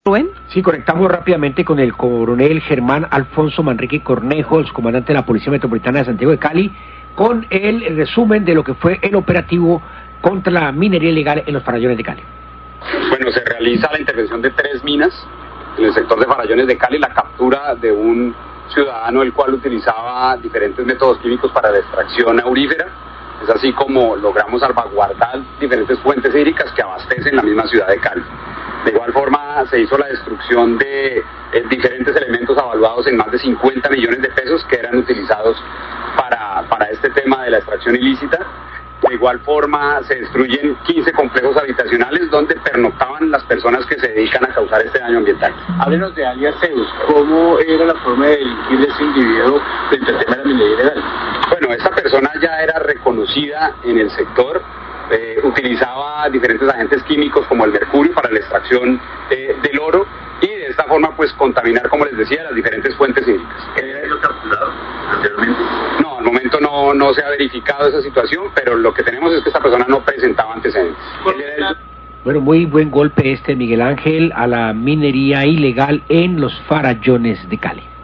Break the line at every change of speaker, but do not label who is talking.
Rubén.
Sí, conectamos rápidamente con el coronel Germán Alfonso Manrique Cornejo, el comandante de la Policía Metropolitana de Santiago de Cali, con el resumen de lo que fue el operativo contra la minería ilegal en los Farallones de Cali.
Bueno, se realiza la intervención de 3 minas en el sector de Farallones de Cali, la captura de un ciudadano el cual utilizaba diferentes métodos químicos para la extracción aurífera. Es así como logramos salvaguardar diferentes fuentes hídricas que abastecen la misma ciudad de Cali. De igual forma se hizo la destrucción de diferentes elementos avaluados en más de 50 millones de pesos que eran utilizados para este tema de la extracción ilícita. De igual forma se destruyen 15 complejos habitacionales donde pernoctaban las personas que se dedican a causar este daño ambiental.
Háblenos de alias Zeus, ¿cómo era la forma de delinquir de ese individuo frente al tema de la minería ilegal?
Bueno, esta persona ya era reconocida en el sector, utilizaba diferentes agentes químicos como el mercurio para la extracción del oro y de esta forma pues contaminar, como les decía, las diferentes fuentes hídricas.
¿Era lo capturado anteriormente?
No, al momento no se ha verificado esa situación, pero lo que tenemos es que esta persona no presentaba antecedentes.
Bueno, muy buen golpe Miguel Ángel, a la minería ilegal en los Farallones de Cali.